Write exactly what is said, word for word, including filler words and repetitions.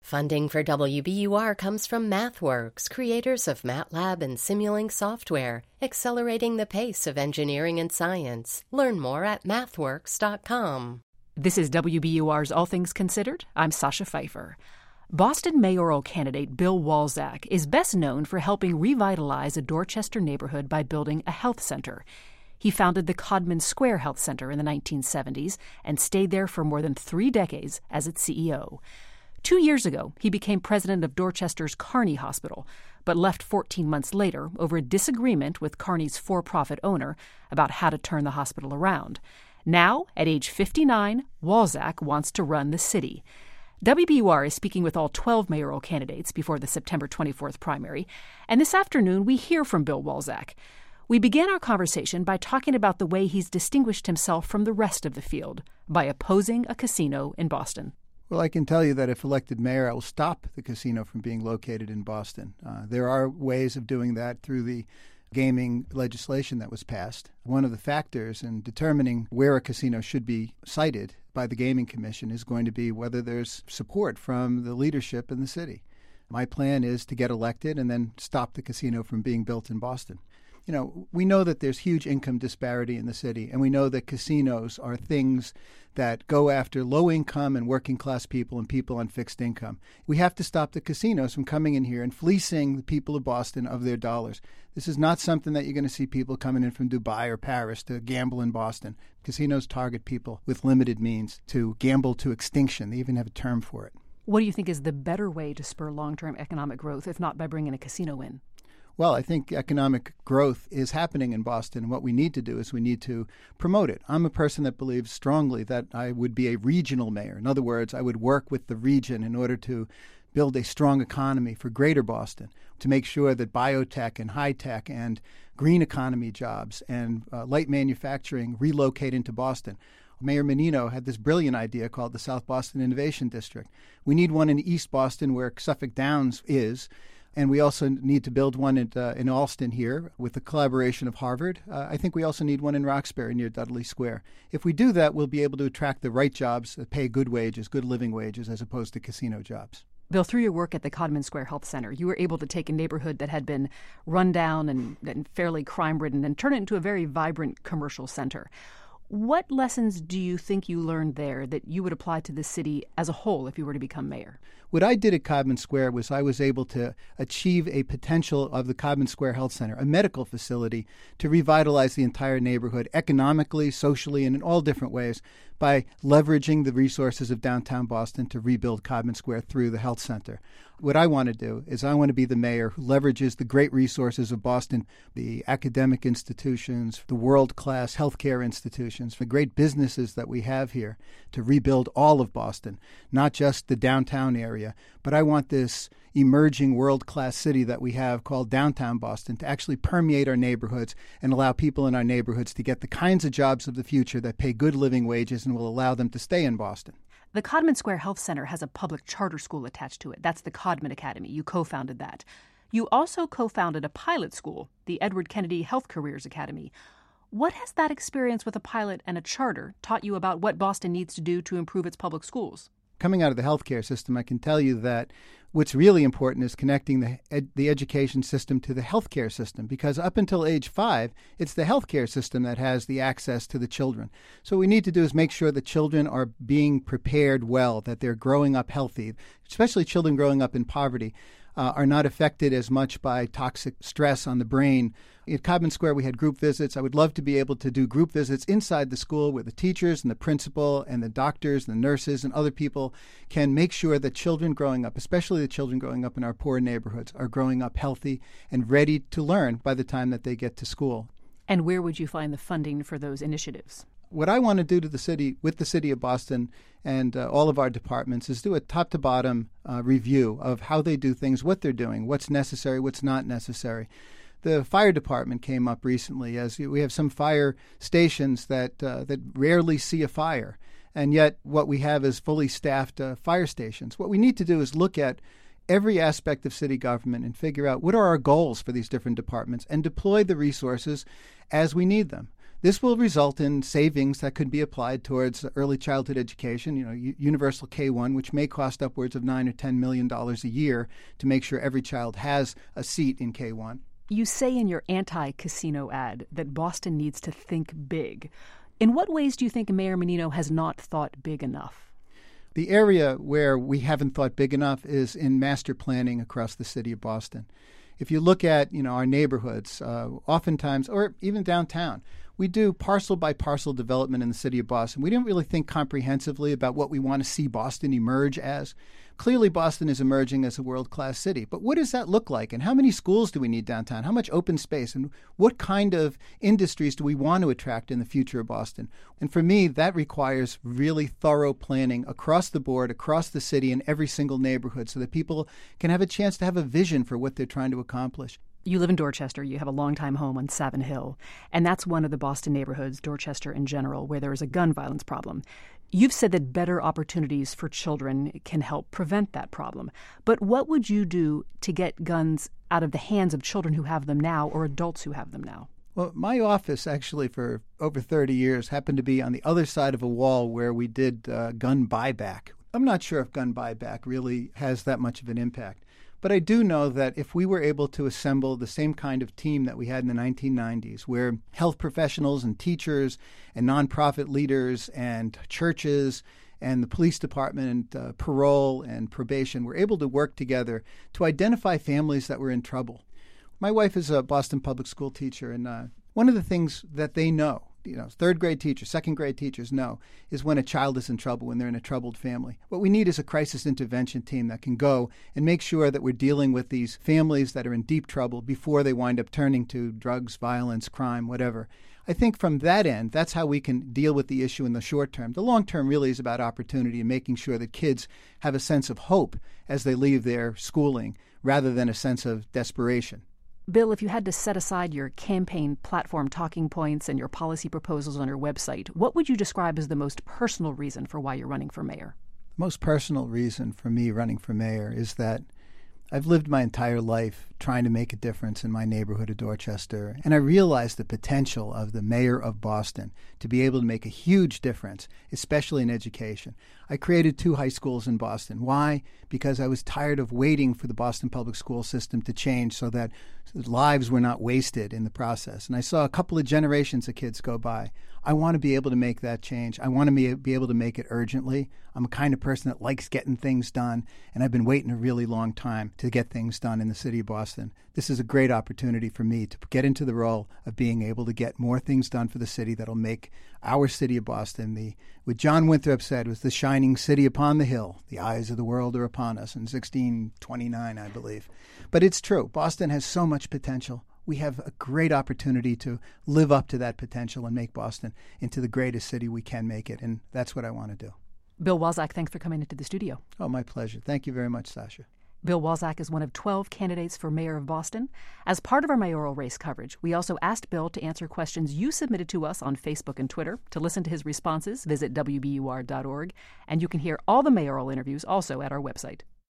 Funding for W B U R comes from MathWorks, creators of MATLAB and Simulink software, accelerating the pace of engineering and science. Learn more at mathworks dot com. This is W B U R's All Things Considered. I'm Sasha Pfeiffer. Boston mayoral candidate Bill Walczak is best known for helping revitalize a Dorchester neighborhood by building a health center. He founded the Codman Square Health Center in the nineteen seventies and stayed there for more than three decades as its C E O. Two years ago, he became president of Dorchester's Kearny Hospital, but left fourteen months later over a disagreement with Kearny's for-profit owner about how to turn the hospital around. Now, at age fifty-nine, Walczak wants to run the city. W B U R is speaking with all twelve mayoral candidates before the September twenty-fourth primary, and this afternoon we hear from Bill Walczak. We began our conversation by talking about the way he's distinguished himself from the rest of the field, by opposing a casino in Boston. Well, I can tell you that if elected mayor, I will stop the casino from being located in Boston. Uh, there are ways of doing that through the gaming legislation that was passed. One of the factors in determining where a casino should be sited by the Gaming Commission is going to be whether there's support from the leadership in the city. My plan is to get elected and then stop the casino from being built in Boston. You know, we know that there's huge income disparity in the city, and we know that casinos are things that go after low-income and working-class people and people on fixed income. We have to stop the casinos from coming in here and fleecing the people of Boston of their dollars. This is not something that you're going to see people coming in from Dubai or Paris to gamble in Boston. Casinos target people with limited means to gamble to extinction. They even have a term for it. What do you think is the better way to spur long-term economic growth, if not by bringing a casino in? Well, I think economic growth is happening in Boston. What we need to do is we need to promote it. I'm a person that believes strongly that I would be a regional mayor. In other words, I would work with the region in order to build a strong economy for greater Boston, to make sure that biotech and high-tech and green economy jobs and uh, light manufacturing relocate into Boston. Mayor Menino had this brilliant idea called the South Boston Innovation District. We need one in East Boston where Suffolk Downs is. And we also need to build one at, uh, in Allston here with the collaboration of Harvard. Uh, I think we also need one in Roxbury near Dudley Square. If we do that, we'll be able to attract the right jobs that pay good wages, good living wages, as opposed to casino jobs. Bill, through your work at the Codman Square Health Center, you were able to take a neighborhood that had been run down and, and fairly crime-ridden and turn it into a very vibrant commercial center. What lessons do you think you learned there that you would apply to the city as a whole if you were to become mayor? What I did at Codman Square was I was able to achieve a potential of the Codman Square Health Center, a medical facility, to revitalize the entire neighborhood economically, socially, and in all different ways by leveraging the resources of downtown Boston to rebuild Codman Square through the health center. What I want to do is I want to be the mayor who leverages the great resources of Boston, the academic institutions, the world-class healthcare institutions, the great businesses that we have here to rebuild all of Boston, not just the downtown area. But I want this emerging world-class city that we have called downtown Boston to actually permeate our neighborhoods and allow people in our neighborhoods to get the kinds of jobs of the future that pay good living wages and will allow them to stay in Boston. The Codman Square Health Center has a public charter school attached to it. That's the Codman Academy. You co-founded that. You also co-founded a pilot school, the Edward Kennedy Health Careers Academy. What has that experience with a pilot and a charter taught you about what Boston needs to do to improve its public schools? Coming out of the healthcare system, I can tell you that what's really important is connecting the ed- the education system to the healthcare system, because up until age five, it's the healthcare system that has the access to the children. So what we need to do is make sure that children are being prepared well, that they're growing up healthy, especially children growing up in poverty. Uh, are not affected as much by toxic stress on the brain. At Codman Square, we had group visits. I would love to be able to do group visits inside the school where the teachers and the principal and the doctors and the nurses and other people can make sure that children growing up, especially the children growing up in our poor neighborhoods, are growing up healthy and ready to learn by the time that they get to school. And where would you find the funding for those initiatives? What I want to do to the city, with the city of Boston and uh, all of our departments, is do a top-to-bottom uh, review of how they do things, what they're doing, what's necessary, what's not necessary. The fire department came up recently, as we have some fire stations that uh, that rarely see a fire, and yet what we have is fully staffed uh, fire stations. What we need to do is look at every aspect of city government and figure out what are our goals for these different departments and deploy the resources as we need them. This will result in savings that could be applied towards early childhood education, you know, U- universal K one, which may cost upwards of nine or ten million dollars a year to make sure every child has a seat in K one. You say in your anti-casino ad that Boston needs to think big. In what ways do you think Mayor Menino has not thought big enough? The area where we haven't thought big enough is in master planning across the city of Boston. If you look at, you know, our neighborhoods, uh, oftentimes, or even downtown, we do parcel by parcel development in the city of Boston. We don't really think comprehensively about what we want to see Boston emerge as. Clearly, Boston is emerging as a world-class city. But what does that look like? And how many schools do we need downtown? How much open space? And what kind of industries do we want to attract in the future of Boston? And for me, that requires really thorough planning across the board, across the city, in every single neighborhood, so that people can have a chance to have a vision for what they're trying to accomplish. You live in Dorchester. You have a longtime home on Savin Hill. And that's one of the Boston neighborhoods, Dorchester in general, where there is a gun violence problem. You've said that better opportunities for children can help prevent that problem. But what would you do to get guns out of the hands of children who have them now or adults who have them now? Well, my office actually for over thirty years happened to be on the other side of a wall where we did uh, gun buyback. I'm not sure if gun buyback really has that much of an impact. But I do know that if we were able to assemble the same kind of team that we had in the nineteen nineties, where health professionals and teachers and nonprofit leaders and churches and the police department, uh, parole and probation were able to work together to identify families that were in trouble. My wife is a Boston public school teacher, and uh, one of the things that they know, you know, third grade teachers, second grade teachers know, is when a child is in trouble, when they're in a troubled family. What we need is a crisis intervention team that can go and make sure that we're dealing with these families that are in deep trouble before they wind up turning to drugs, violence, crime, whatever. I think from that end, that's how we can deal with the issue in the short term. The long term really is about opportunity and making sure that kids have a sense of hope as they leave their schooling rather than a sense of desperation. Bill, if you had to set aside your campaign platform talking points and your policy proposals on your website, what would you describe as the most personal reason for why you're running for mayor? The most personal reason for me running for mayor is that I've lived my entire life trying to make a difference in my neighborhood of Dorchester, and I realized the potential of the mayor of Boston to be able to make a huge difference, especially in education. I created two high schools in Boston. Why? Because I was tired of waiting for the Boston public school system to change so that lives were not wasted in the process. And I saw a couple of generations of kids go by. I want to be able to make that change. I want to be able to make it urgently. I'm a kind of person that likes getting things done, and I've been waiting a really long time to get things done in the city of Boston. This is a great opportunity for me to get into the role of being able to get more things done for the city that'll make our city of Boston, the what John Winthrop said was the shining city upon the hill. The eyes of the world are upon us in sixteen twenty-nine, I believe. But it's true. Boston has so much potential. We have a great opportunity to live up to that potential and make Boston into the greatest city we can make it, and that's what I want to do. Bill Walczak, thanks for coming into the studio. Oh, my pleasure. Thank you very much, Sasha. Bill Walczak is one of twelve candidates for mayor of Boston. As part of our mayoral race coverage, we also asked Bill to answer questions you submitted to us on Facebook and Twitter. To listen to his responses, visit W B U R dot org, and you can hear all the mayoral interviews also at our website.